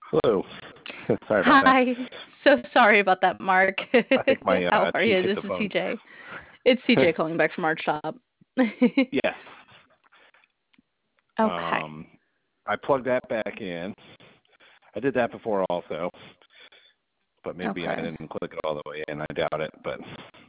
Hello. Sorry about that. Hi. So sorry about that, Mark. I think my How are cheek you? hit This the is phone. CJ. It's CJ calling back from our shop. Yes. Okay. I plugged that back in. I did that before also, but maybe I Okay. didn't click it all the way in. I doubt it, but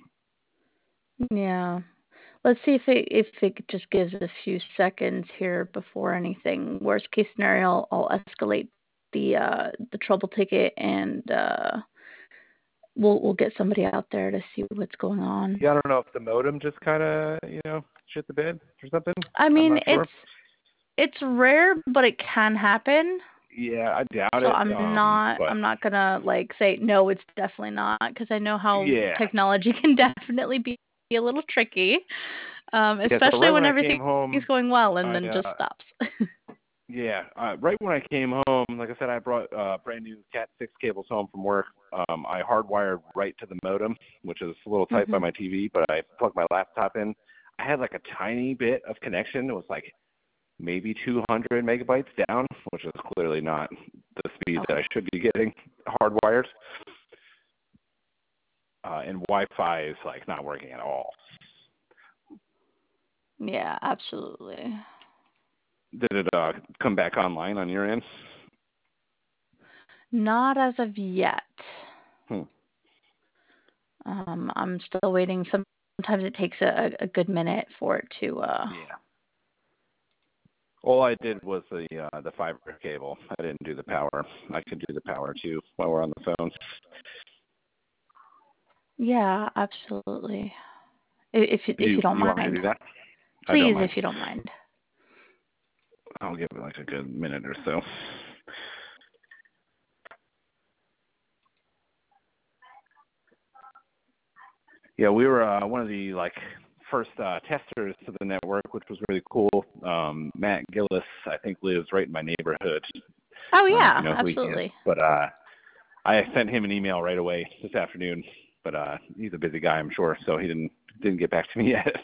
Yeah. Let's see if it just gives a few seconds here before anything. Worst case scenario, I'll escalate the trouble ticket and we'll get somebody out there to see what's going on. yeah, I don't know if the modem just kind of, shit the bed or something. I I'm mean, not sure. it's rare, but it can happen. Yeah, I doubt So it. But I'm not gonna like say no, it's definitely not because I know how yeah, technology can definitely be a little tricky, yeah. So especially right when when I everything's came home, going well and I then just stops. Yeah, right when I came home, like I said, I brought brand new Cat 6 cables home from work. I hardwired right to the modem, which is a little tight by Mhm. my TV, but I plugged my laptop in. I had like a tiny bit of connection. It was like maybe 200 megabytes down, which is clearly not the speed that I Okay. should be getting hardwired. And Wi-Fi is like not working at all. Yeah, absolutely. Did it come back online on your end? Not as of yet. Hmm. I'm still waiting. Sometimes it takes a good minute for it to. Yeah. All I did was the fiber cable. I didn't do the power. I could do the power too while we're on the phone. Yeah, absolutely. If you don't You want me to mind, do that? I don't please, mind. if you don't mind. I'll give it like a good minute or so. Yeah, we were one of the first testers to the network, which was really cool. Matt Gillis, I think, lives right in my neighborhood. Oh I don't know if yeah, you know who he is, absolutely. but I sent him an email right away this afternoon. But he's a busy guy, I'm sure, so he didn't get back to me yet.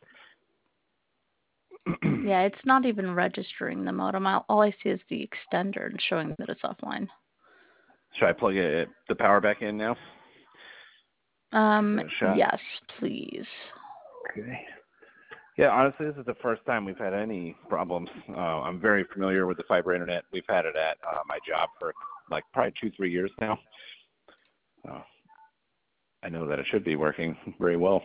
Yeah, it's not even registering the modem. All I see is the extender and showing that it's offline. Should I plug the power back in now? Give it a shot. Yes, please. Okay. Yeah, honestly, this is the first time we've had any problems. I'm very familiar with the fiber internet. We've had it at my job for like probably 2-3 years now. I know that it should be working very well.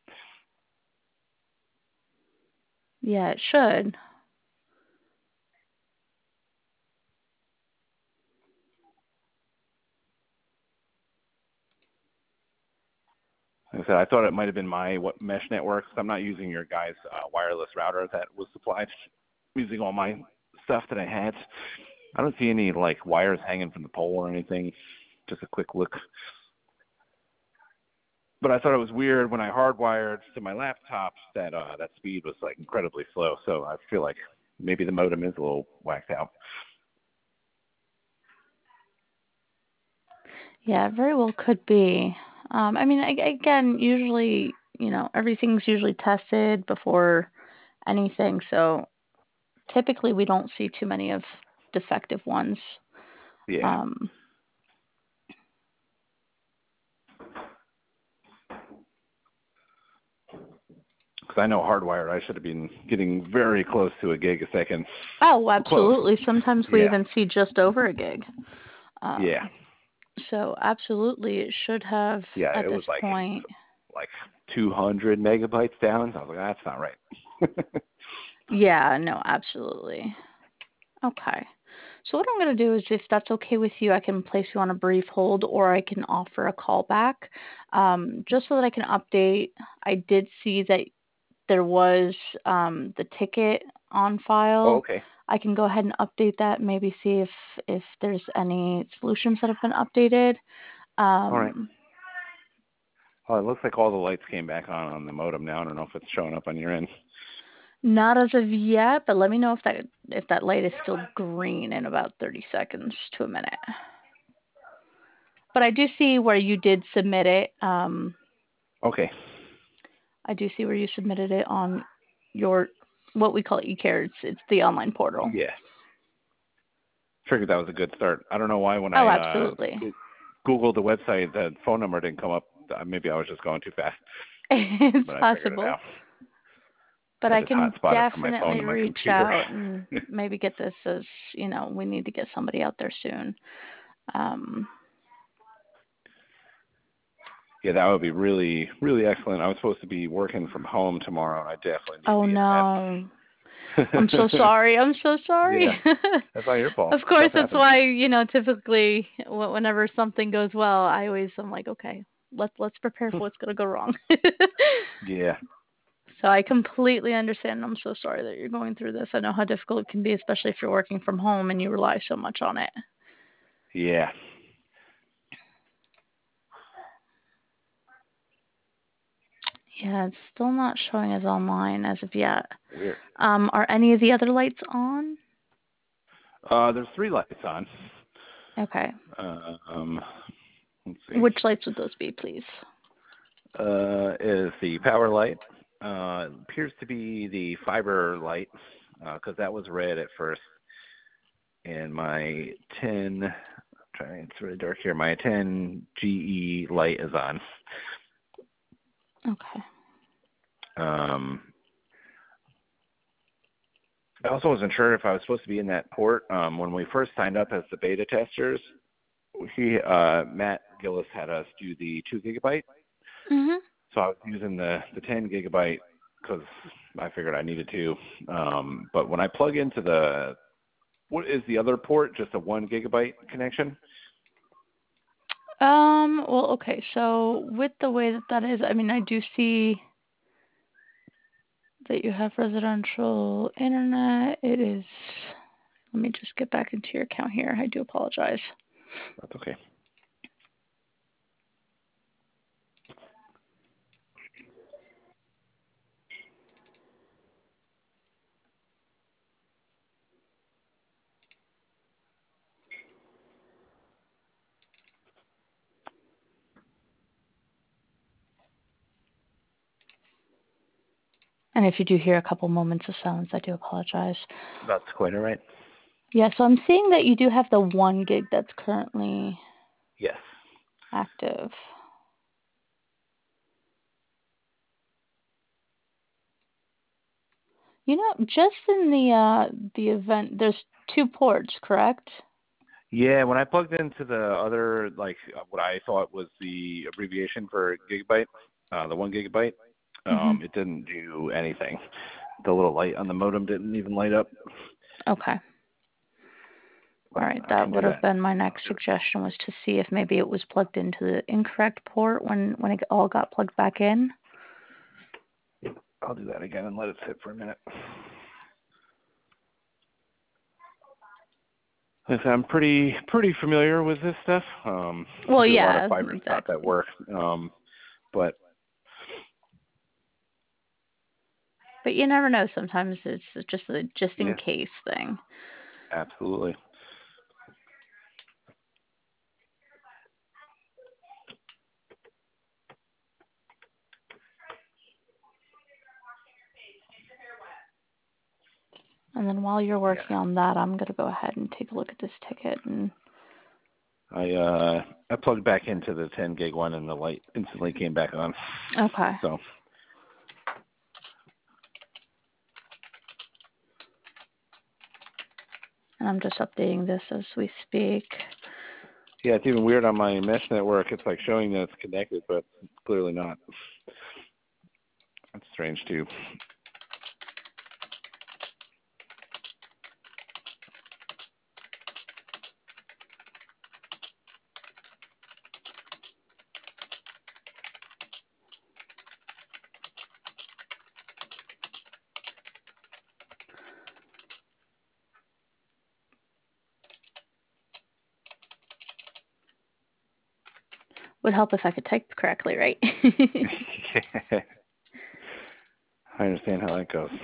Yeah, it should. Like I said, I thought it might have been my mesh network. I'm not using your guys' wireless router that was supplied. I'm using all my stuff that I had. I don't see any like wires hanging from the pole or anything. Just a quick look. But I thought it was weird when I hardwired to my laptop that that speed was like incredibly slow. So I feel like maybe the modem is a little whacked out. Yeah, it very well could be. I mean, again, usually, everything's usually tested before anything, so typically we don't see too many of defective ones. Yeah. Um, Because I know hardwired, I should have been getting very close to a gig a second. oh, Close. absolutely. Sometimes we Yeah. even see just over a gig. Yeah. So absolutely, it should have Yeah. at It this was point. like 200 megabytes down. I was like, that's not right. Yeah, no, absolutely. Okay. So what I'm going to do is, if that's okay with you, I can place you on a brief hold, or I can offer a call back, just so that I can update. I did see that there was the ticket on Oh, file. okay. I can go ahead and update that. Maybe see if there's any solutions that have been updated. All right. Um, Oh, it looks like all the lights came back on the modem now. I don't know if it's showing up on your end. Not as of yet, but let me know if that light is still green in about 30 seconds to a minute. But I do see where you did submit it. Okay. I do see where you submitted it on your what we call eCare. It's the online portal. Yeah. figured that was a good start. I don't know why when Oh, I absolutely. Googled the website, the phone number didn't come up. Maybe I was just going too fast, It's but I figured it possible. out. But I I just can hotspot it from my phone definitely to my reach computer. out and maybe get this as, we need to get somebody out there soon. Yeah, that would be really, really excellent. I was supposed to be working from home tomorrow, and I definitely need Oh the no. I'm so internet. sorry. I'm so sorry. Yeah, that's not your fault. Of course, Stuff that's happens. why, typically whenever something goes well, I'm like, okay, let's prepare for what's gonna go wrong. Yeah, So I completely understand. I'm so sorry that you're going through this. I know how difficult it can be, especially if you're working from home and you rely so much on it. yeah. Yeah, it's still not showing as online as of yet. Weird. Are any of the other lights on? There's 3 lights on. Okay. Um, let's see. Which lights would those be, please? Is the power light. Appears to be the fiber light, because that was red at first. And my 10, it's really dark here. My 10 GE light is on. Okay. I also wasn't sure if I was supposed to be in that port. When we first signed up as the beta testers, Matt Gillis had us do the 2 gigabyte. Mhm. So I was using the 10 gigabyte because I figured I needed to. But when I plug into what is the other port? Just a 1 gigabyte connection? Well, okay. So with the way that is, I do see that you have residential internet. It is. Let me just get back into your account here. I do apologize. That's okay. And if you do hear a couple moments of silence, I do apologize. That's quite all right. Yeah, so I'm seeing that you do have the 1 gig that's currently Yes. active. Just in the event, there's 2 ports, correct? Yeah, when I plugged into the other, what I thought was the abbreviation for gigabyte, the 1 gigabyte, Mhm. it didn't do anything. The little light on the modem didn't even light up. Okay. All But right, I that can do would have that. been my I'll next do it. suggestion, was to see if maybe it was plugged into the incorrect port when it all got plugged back in. I'll do that again and let it sit for a minute. Like I said, I'm pretty familiar with this stuff. Well, Do a lot of yeah, fiber stuff at exactly. work. But But you never know. Sometimes it's just a just in yeah, case thing. absolutely. And then while you're Yeah. working on that, I'm gonna go ahead and take a look at this ticket. And I plugged back into the 10 gig one and the light instantly came back on. okay. So And I'm just updating this as we speak. yeah, it's even weird on my mesh network. It's like showing that it's connected, but it's clearly not. That's strange too. Would help if I could type correctly, right? I understand how that goes.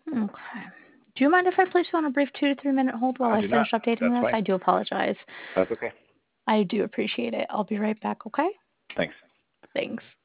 Okay. Do you mind if I place you on a brief 2 to 3 minute hold while I I do not. finish updating That's this? fine. I do apologize. That's okay. I do appreciate it. I'll be right back, okay? Thanks. Thanks.